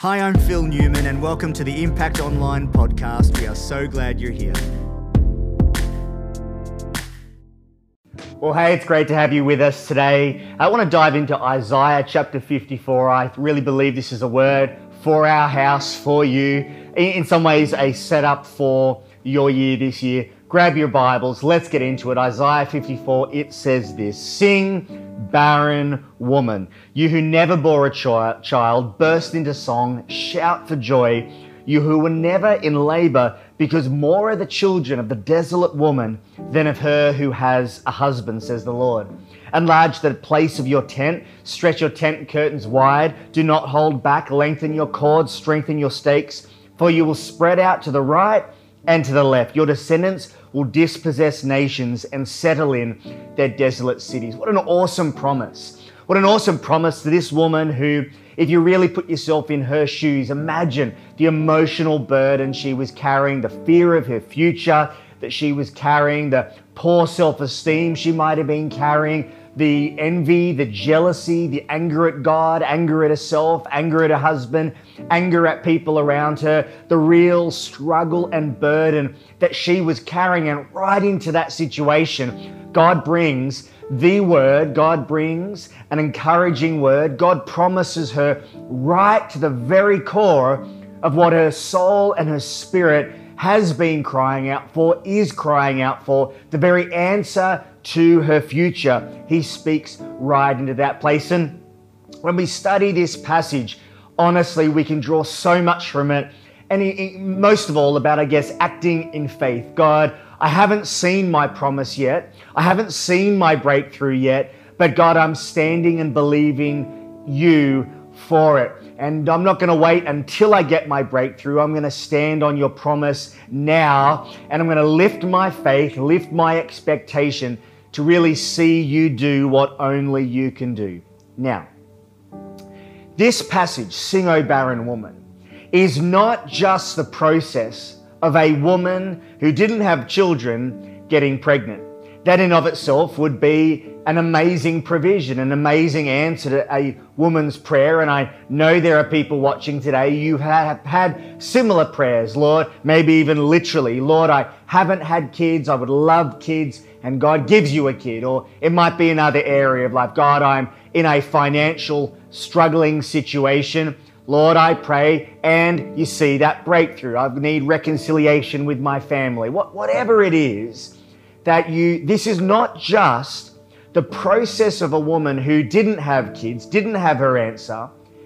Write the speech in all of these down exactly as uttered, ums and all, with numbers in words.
Hi, I'm Phil Newman and welcome to the Impact Online podcast. We are so glad you're here. Well, hey, it's great to have you with us today. I want to dive into Isaiah chapter fifty-four. I really believe this is a word for our house, for you. In some ways, a setup for your year this year. Grab your Bibles, let's get into it. Isaiah fifty-four, it says this: Sing, barren woman, you who never bore a chi- child, burst into song, shout for joy, you who were never in labor, because more are the children of the desolate woman than of her who has a husband, says the Lord. Enlarge the place of your tent, stretch your tent curtains wide, do not hold back, lengthen your cords, strengthen your stakes, for you will spread out to the right and to the left. Your descendants will dispossess nations and settle in their desolate cities. What an awesome promise. What an awesome promise to this woman who, if you really put yourself in her shoes, imagine the emotional burden she was carrying, the fear of her future that she was carrying, the poor self-esteem she might have been carrying, the envy, the jealousy, the anger at God, anger at herself, anger at her husband, anger at people around her, the real struggle and burden that she was carrying. And right into that situation, God brings the word, God brings an encouraging word. God promises her right to the very core of what her soul and her spirit has been crying out for, is crying out for, the very answer to her future. He speaks right into that place. And when we study this passage, honestly, we can draw so much from it. And he, he, most of all about, I guess, acting in faith. God, I haven't seen my promise yet. I haven't seen my breakthrough yet. But God, I'm standing and believing you for it. And I'm not going to wait until I get my breakthrough. I'm going to stand on your promise now. And I'm going to lift my faith, lift my expectation to really see you do what only you can do. Now, this passage, Sing, O Barren Woman, is not just the process of a woman who didn't have children getting pregnant. That in of itself would be an amazing provision, an amazing answer to a woman's prayer. And I know there are people watching today, you have had similar prayers, Lord, maybe even literally, Lord, I haven't had kids, I would love kids, and God gives you a kid. Or it might be another area of life. God, I'm in a financial struggling situation. Lord, I pray, and you see that breakthrough. I need reconciliation with my family. What, whatever it is that you, this is not just the process of a woman who didn't have kids, didn't have her answer,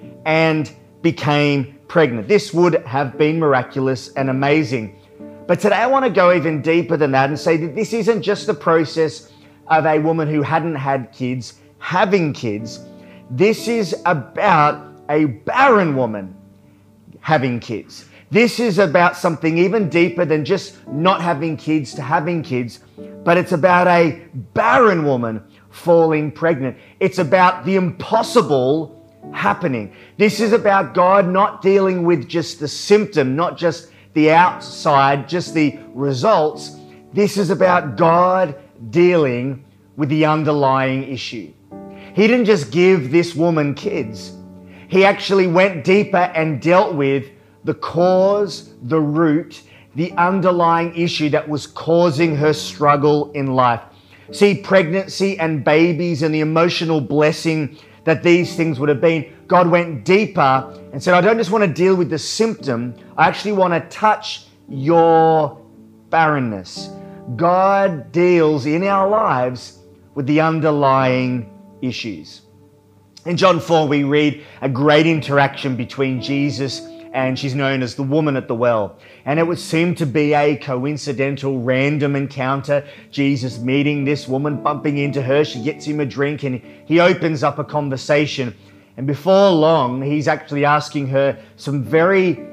and became pregnant. This would have been miraculous and amazing. But today I want to go even deeper than that and say that this isn't just the process of a woman who hadn't had kids having kids. This is about a barren woman having kids. This is about something even deeper than just not having kids to having kids, but it's about a barren woman falling pregnant. It's about the impossible happening. This is about God not dealing with just the symptom, not just the outside, just the results. This is about God dealing with the underlying issue. He didn't just give this woman kids. He actually went deeper and dealt with the cause, the root, the underlying issue that was causing her struggle in life. See, pregnancy and babies and the emotional blessing that these things would have been, God went deeper and said, I don't just want to deal with the symptom, I actually want to touch your barrenness. God deals in our lives with the underlying issues. In John four, we read a great interaction between Jesus and she's known as the woman at the well. And it would seem to be a coincidental, random encounter. Jesus meeting this woman, bumping into her. She gets him a drink and he opens up a conversation. And before long, he's actually asking her some very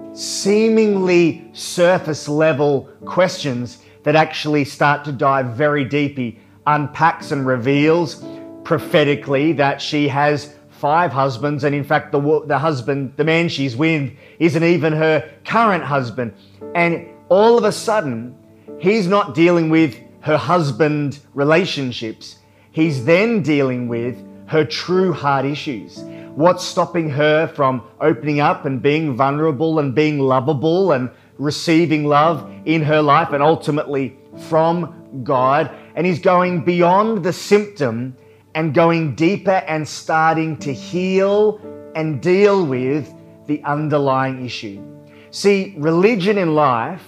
seemingly surface level questions that actually start to dive very deep. He unpacks and reveals prophetically that she has five husbands, and in fact the the husband, the man she's with, isn't even her current husband. And all of a sudden, he's not dealing with her husband relationships. He's then dealing with her true heart issues. What's stopping her from opening up and being vulnerable and being lovable and receiving love in her life and ultimately from God? And he's going beyond the symptom and going deeper and starting to heal and deal with the underlying issue. See, religion in life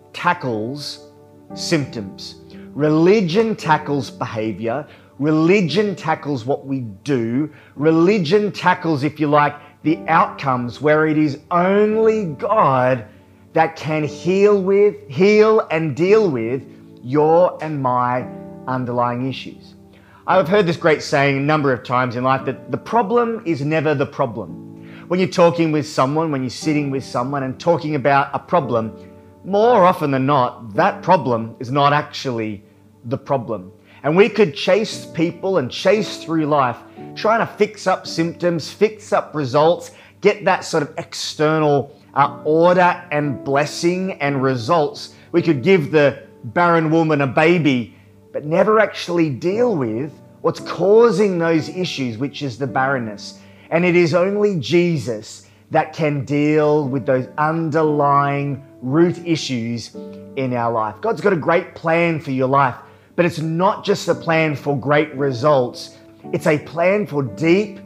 tackles symptoms. Religion tackles behavior. Religion tackles what we do. Religion tackles, if you like, the outcomes, where it is only God that can heal with, heal and deal with your and my underlying issues. I've heard this great saying a number of times in life that the problem is never the problem. When you're talking with someone, when you're sitting with someone and talking about a problem, more often than not, that problem is not actually the problem. And we could chase people and chase through life trying to fix up symptoms, fix up results, get that sort of external uh, order and blessing and results. We could give the barren woman a baby, but never actually deal with what's causing those issues, which is the barrenness. And it is only Jesus that can deal with those underlying root issues in our life. God's got a great plan for your life, but it's not just a plan for great results. It's a plan for deep,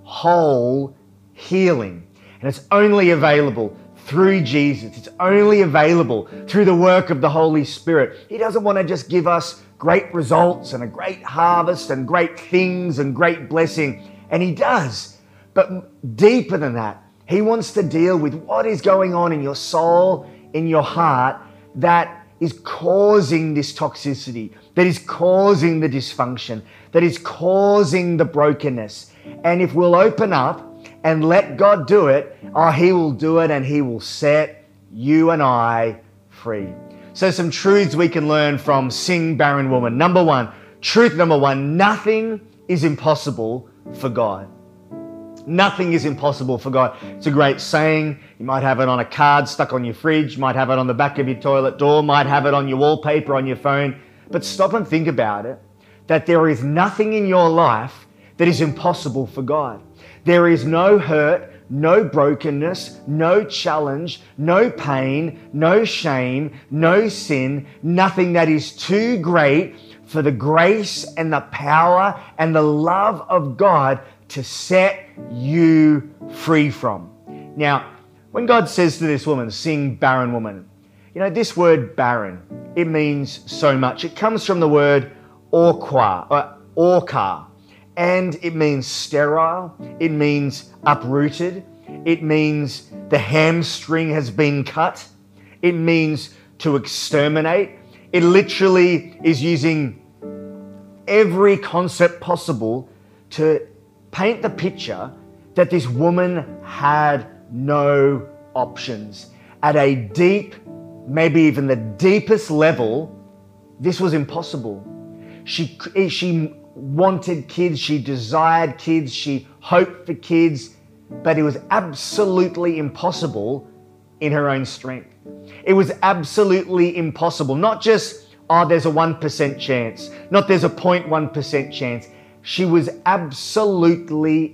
whole healing. And it's only available through Jesus. It's only available through the work of the Holy Spirit. He doesn't want to just give us great results and a great harvest and great things and great blessing. And he does. But deeper than that, he wants to deal with what is going on in your soul, in your heart, that is causing this toxicity, that is causing the dysfunction, that is causing the brokenness. And if we'll open up and let God do it, oh, he will do it and he will set you and I free. So some truths we can learn from Sing Barren Woman. Number one, truth number one, nothing is impossible for God. Nothing is impossible for God. It's a great saying. You might have it on a card stuck on your fridge, might have it on the back of your toilet door, might have it on your wallpaper on your phone. But stop and think about it, that there is nothing in your life that is impossible for God. There is no hurt, no brokenness, no challenge, no pain, no shame, no sin, nothing that is too great for the grace and the power and the love of God to set you free from. Now, when God says to this woman, Sing barren woman, you know, this word barren, it means so much. It comes from the word orqua, or orca, and it means sterile, it means uprooted, it means the hamstring has been cut, it means to exterminate. It literally is using every concept possible to paint the picture that this woman had no options. At a deep, maybe even the deepest level, this was impossible. She, she wanted kids, she desired kids, she hoped for kids, but it was absolutely impossible in her own strength. It was absolutely impossible. Not just, oh, there's a one percent chance, not there's a zero point one percent chance. She was absolutely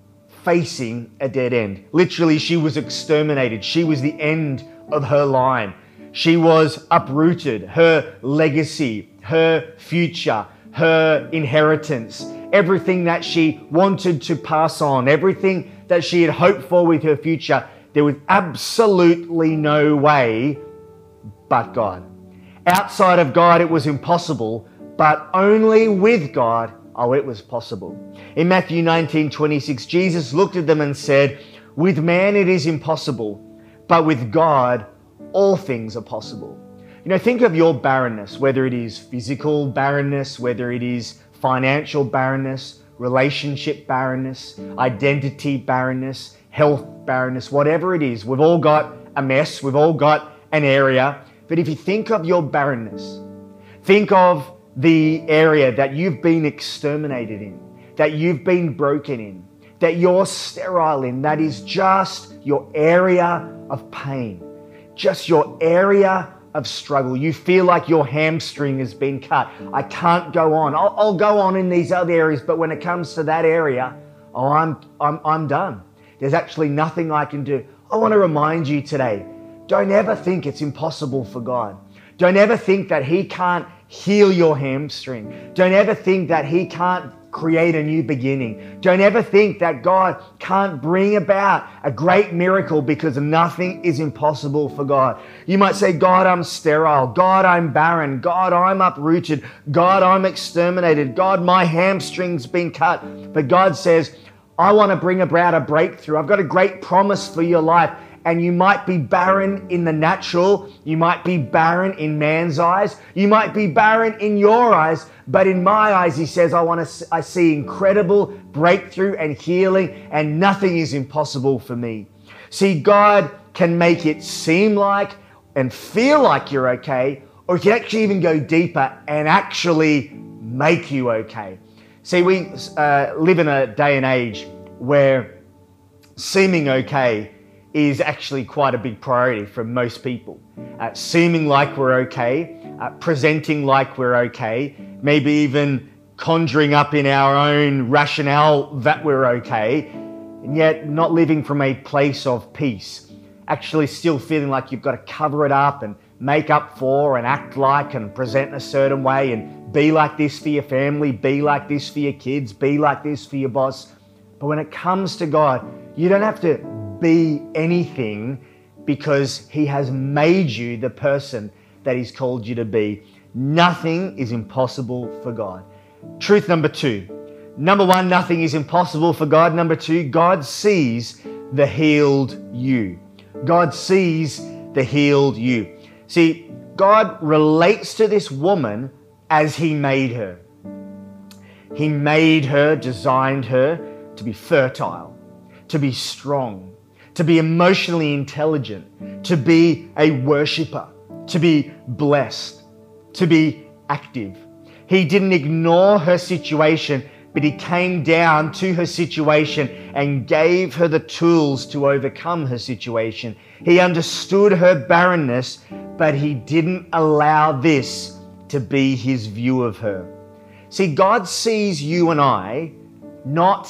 facing a dead end. Literally, she was exterminated. She was the end of her line. She was uprooted. Her legacy, her future, her inheritance, everything that she wanted to pass on, everything that she had hoped for with her future, there was absolutely no way but God. Outside of God, it was impossible, but only with God, oh, it was possible. In Matthew nineteen twenty-six, Jesus looked at them and said, with man it is impossible, but with God all things are possible. You know, think of your barrenness, whether it is physical barrenness, whether it is financial barrenness, relationship barrenness, identity barrenness, health barrenness, whatever it is. We've all got a mess, we've all got an area. But if you think of your barrenness, think of the area that you've been exterminated in, that you've been broken in, that you're sterile in, that is just your area of pain, just your area of struggle. You feel like your hamstring has been cut. I can't go on. I'll, I'll go on in these other areas, but when it comes to that area, oh, I'm, I'm, I'm done. There's actually nothing I can do. I want to remind you today, don't ever think it's impossible for God. Don't ever think that He can't heal your hamstring. Don't ever think that He can't create a new beginning. Don't ever think that God can't bring about a great miracle, because nothing is impossible for God. You might say, God, I'm sterile. God, I'm barren. God, I'm uprooted. God, I'm exterminated. God, my hamstring's been cut. But God says, I want to bring about a breakthrough. I've got a great promise for your life. And you might be barren in the natural. You might be barren in man's eyes. You might be barren in your eyes. But in my eyes, He says, I want to, I see incredible breakthrough and healing, and nothing is impossible for me. See, God can make it seem like and feel like you're okay, or He can actually even go deeper and actually make you okay. See, we uh, live in a day and age where seeming okay is actually quite a big priority for most people. Uh, seeming like we're okay, uh, presenting like we're okay, maybe even conjuring up in our own rationale that we're okay, and yet not living from a place of peace. Actually still feeling like you've got to cover it up and make up for and act like and present in a certain way and be like this for your family, be like this for your kids, be like this for your boss. But when it comes to God, you don't have to be anything, because He has made you the person that He's called you to be. Nothing is impossible for God. Truth number two. Number one, nothing is impossible for God. Number two, God sees the healed you. God sees the healed you. See, God relates to this woman as He made her. He made her, designed her to be fertile, to be strong, to be emotionally intelligent, to be a worshiper, to be blessed, to be active. He didn't ignore her situation, but He came down to her situation and gave her the tools to overcome her situation. He understood her barrenness, but He didn't allow this to be His view of her. See, God sees you and I not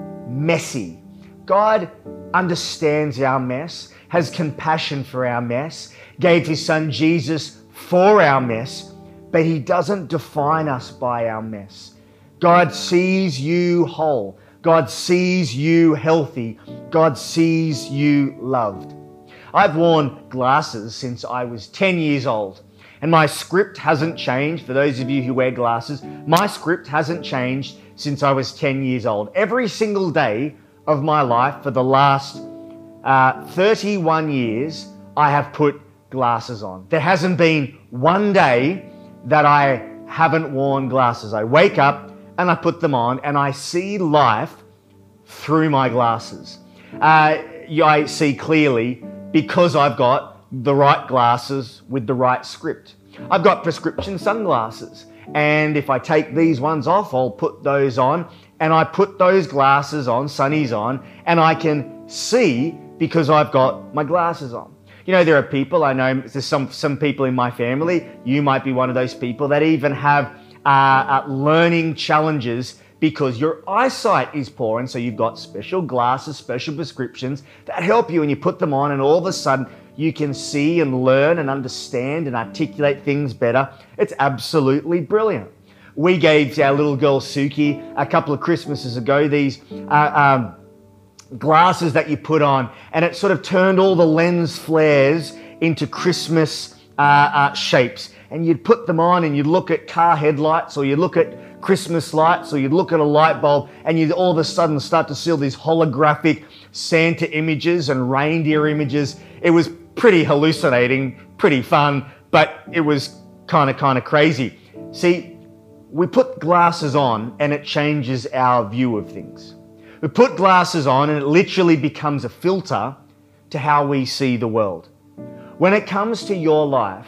messy. God understands our mess, has compassion for our mess, gave His Son Jesus for our mess, but He doesn't define us by our mess. God sees you whole. God sees you healthy. God sees you loved. I've worn glasses since I was ten years old, and my script hasn't changed. For those of you who wear glasses, my script hasn't changed since I was ten years old. Every single day of my life for the last uh, thirty-one years, I have put glasses on. There hasn't been one day that I haven't worn glasses. I wake up and I put them on and I see life through my glasses. Uh, I see clearly because I've got the right glasses with the right script. I've got prescription sunglasses, and if I take these ones off, I'll put those on, and I put those glasses on, sunnies on, and I can see because I've got my glasses on. You know, there are people, I know there's some, some people in my family, you might be one of those people that even have uh, uh, learning challenges because your eyesight is poor, and so you've got special glasses, special prescriptions that help you, and you put them on, and all of a sudden you can see and learn and understand and articulate things better. It's absolutely brilliant. We gave our little girl Suki a couple of Christmases ago these uh, um, glasses that you put on, and it sort of turned all the lens flares into Christmas uh, uh, shapes. And you'd put them on and you'd look at car headlights, or you'd look at Christmas lights, or you'd look at a light bulb, and you'd all of a sudden start to see all these holographic Santa images and reindeer images. It was pretty hallucinating, pretty fun, but it was kind of, kind of crazy. See, we put glasses on and it changes our view of things. We put glasses on and it literally becomes a filter to how we see the world. When it comes to your life,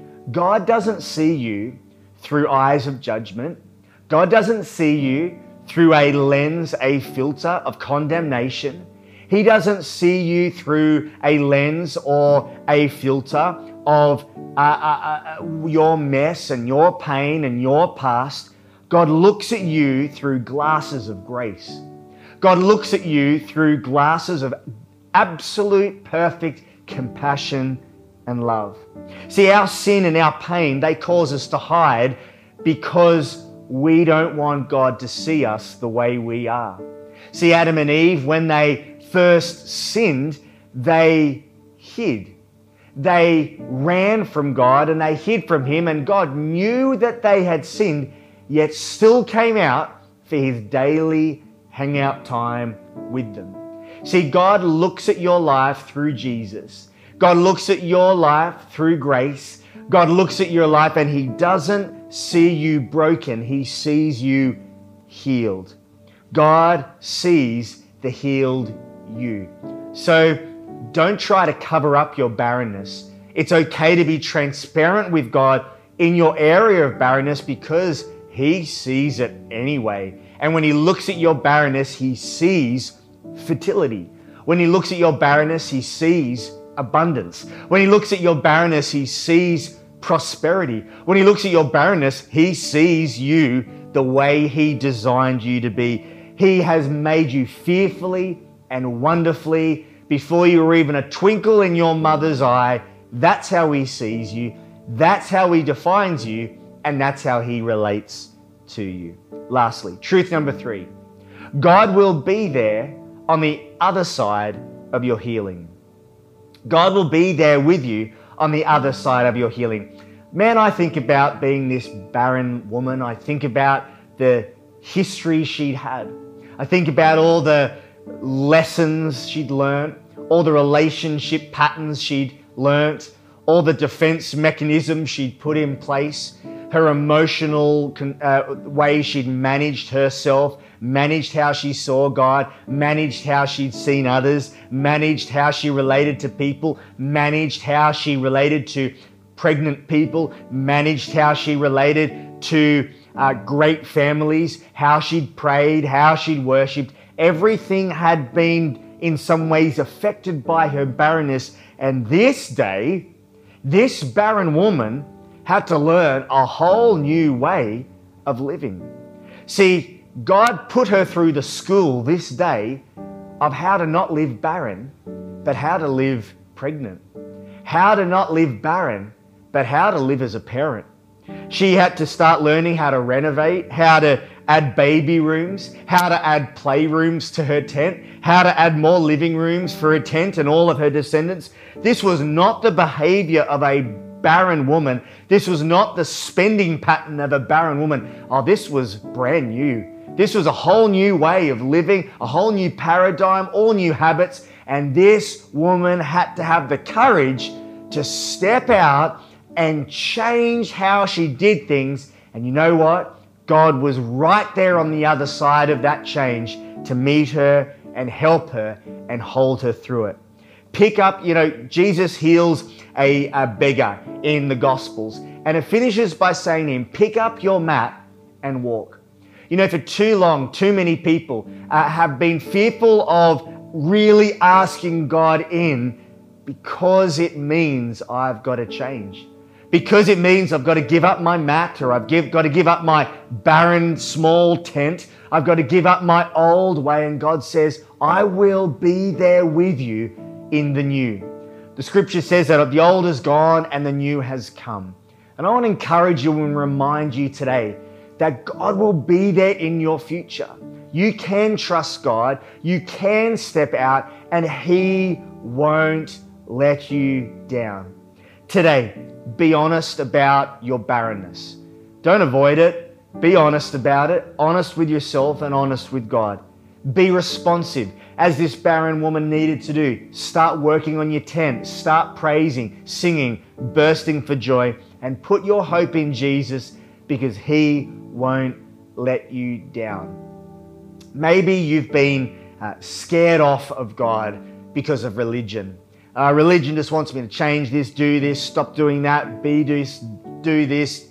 God doesn't see you through eyes of judgment. God doesn't see you through a lens, a filter of condemnation. He doesn't see you through a lens or a filter of uh, uh, uh, your mess and your pain and your past. God looks at you through glasses of grace. God looks at you through glasses of absolute perfect compassion and love. See, our sin and our pain, they cause us to hide because we don't want God to see us the way we are. See, Adam and Eve, when they first sinned, they hid. They ran from God and they hid from Him, and God knew that they had sinned, yet still came out for His daily hangout time with them. See, God looks at your life through Jesus. God looks at your life through grace. God looks at your life and He doesn't see you broken. He sees you healed. God sees the healed you. So don't try to cover up your barrenness. It's okay to be transparent with God in your area of barrenness because He sees it anyway. And when He looks at your barrenness, He sees fertility. When He looks at your barrenness, He sees abundance. When He looks at your barrenness, He sees prosperity. When He looks at your barrenness, He sees you the way He designed you to be. He has made you fearfully and wonderfully before you were even a twinkle in your mother's eye. That's how He sees you. That's how He defines you. And that's how He relates to you. Lastly, truth number three, God will be there on the other side of your healing. God will be there with you on the other side of your healing. Man, I think about being this barren woman. I think about the history she'd had. I think about all the lessons she'd learned, all the relationship patterns she'd learnt, all the defense mechanisms she'd put in place, her emotional uh, way she'd managed herself, managed how she saw God, managed how she'd seen others, managed how she related to people, managed how she related to pregnant people, managed how she related to uh, great families, how she'd prayed, how she'd worshipped. Everything had been in some ways affected by her barrenness. And this day, this barren woman had to learn a whole new way of living. See, God put her through the school this day of how to not live barren, but how to live pregnant. How to not live barren, but how to live as a parent. She had to start learning how to renovate, how to add baby rooms, how to add playrooms to her tent, how to add more living rooms for her tent and all of her descendants. This was not the behavior of a barren woman. This was not the spending pattern of a barren woman. Oh, this was brand new. This was a whole new way of living, a whole new paradigm, all new habits. And this woman had to have the courage to step out and change how she did things. And you know what? God was right there on the other side of that change to meet her and help her and hold her through it. Pick up, you know, Jesus heals a, a beggar in the Gospels, and it finishes by saying to him, pick up your mat and walk. You know, for too long, too many people uh, have been fearful of really asking God in because it means I've got to change. Because it means I've got to give up my mat, or I've give, got to give up my barren small tent. I've got to give up my old way. And God says, I will be there with you in the new. The scripture says that the old is gone and the new has come. And I want to encourage you and remind you today that God will be there in your future. You can trust God. You can step out and He won't let you down. Today, be honest about your barrenness. Don't avoid it. Be honest about it. Honest with yourself and honest with God. Be responsive, as this barren woman needed to do. Start working on your tent. Start praising, singing, bursting for joy, and put your hope in Jesus, because He won't let you down. Maybe you've been uh, scared off of God because of religion. Uh, religion just wants me to change this, do this, stop doing that, be this, do this.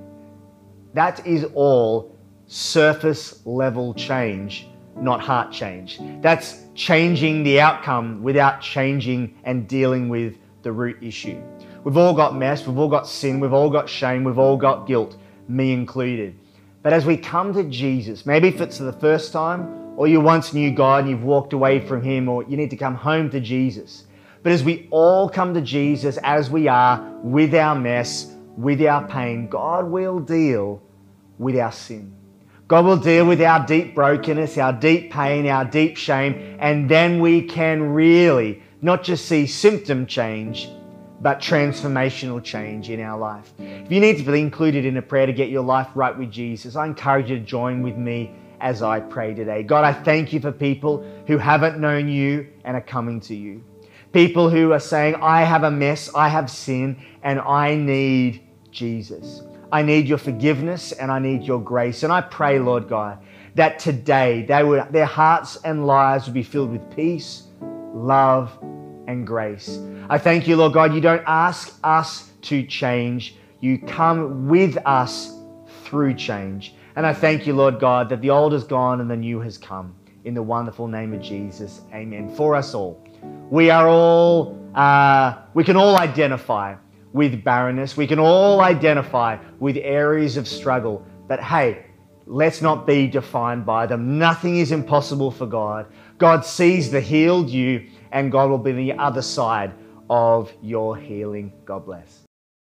That is all surface level change, not heart change. That's changing the outcome without changing and dealing with the root issue. We've all got mess, we've all got sin, we've all got shame, we've all got guilt, me included. But as we come to Jesus, maybe if it's the first time or you once knew God and you've walked away from Him, or you need to come home to Jesus. But as we all come to Jesus as we are, with our mess, with our pain, God will deal with our sin. God will deal with our deep brokenness, our deep pain, our deep shame, and then we can really not just see symptom change, but transformational change in our life. If you need to be included in a prayer to get your life right with Jesus, I encourage you to join with me as I pray today. God, I thank you for people who haven't known you and are coming to you. People who are saying, I have a mess, I have sin, and I need Jesus. I need your forgiveness and I need your grace. And I pray, Lord God, that today they would, their hearts and lives would be filled with peace, love, and grace. I thank you, Lord God, you don't ask us to change. You come with us through change. And I thank you, Lord God, that the old is gone and the new has come. In the wonderful name of Jesus, amen. For us all. We are all, uh, we can all identify with barrenness. We can all identify with areas of struggle. But hey, let's not be defined by them. Nothing is impossible for God. God sees the healed you, and God will be on the other side of your healing. God bless.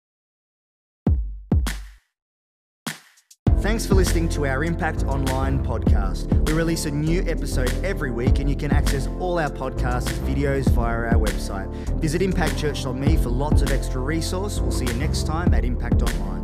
Thanks for listening to our Impact Online podcast. We release a new episode every week, and you can access all our podcasts, videos via our website. Visit impact church dot me for lots of extra resource. We'll see you next time at Impact Online.